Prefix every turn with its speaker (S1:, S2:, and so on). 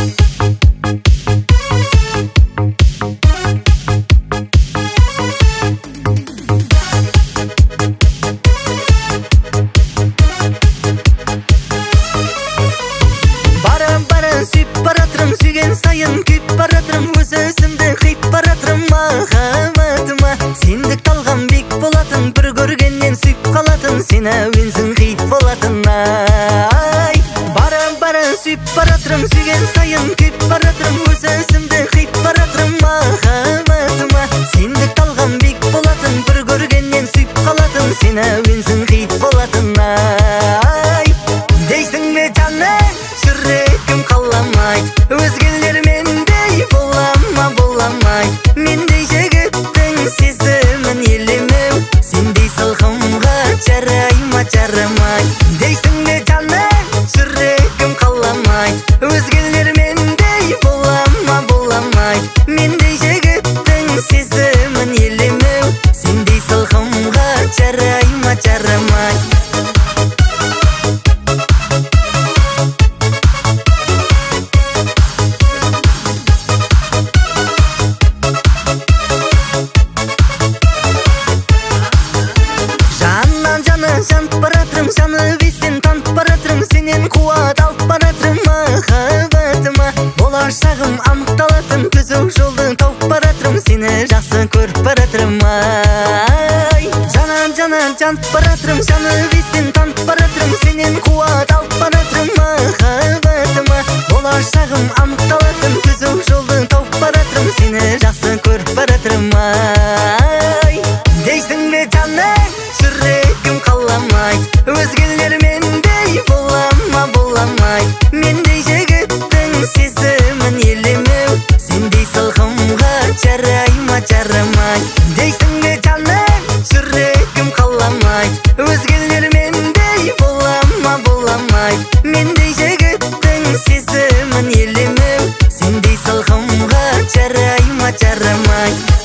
S1: Сүйген сайын күйіп баратырым, өз өзімді қиып баратырым махаббатыма. Сендік талғам бек болатын, бір көргеннен сүйіп қалатын, сен әуенсің қиып болатын. Ай, бара сүйіп баратырым, сүйген сайын күйіп баратырым, өз өзімді қиып баратырым махаббатыма. Сендік талғам бек болатын, бір көргеннен сүйіп қалатын, сен әуенсің қиып болатын. Ай, дейсің бе жаным, жүрегім қаламайды, өзгелермендей боламайды. Мендей жігіттің сезімін елемеу, сендей салқынға жарамай. Дейсің бе жаным, жүрегім қаламайды, өзгелермендей боламайды. Мендей жігіттің сезімін елемеу, сендей салқынға жарамай. Жанып баратырым, жаны бесен танып баратырым, сенен қуат алып баратырым махаббатыма. Болашағым анықталатын, түзу жолды тауып баратырым, сені жақсы көріп баратырым. Ай, жанып баратырым, жаны бесен танып баратырым, сенен қуат алып баратырым махаббатыма. Болашағым анықталатын, түзу жолды тауып баратырым, сені жақсы көріп баратырым. Ай, дейсің бе жаным, жүрегім қаламайды, өзгелермендей боламайды. Мендей жігіттің сезімін елемеу, сендей салқынға жарамай. Дейсің бе жаным, жүрегім қаламайды, өзгелермендей боламайды. Мендей жігіттің сезімін елемеу, сендей салқынға жарамай.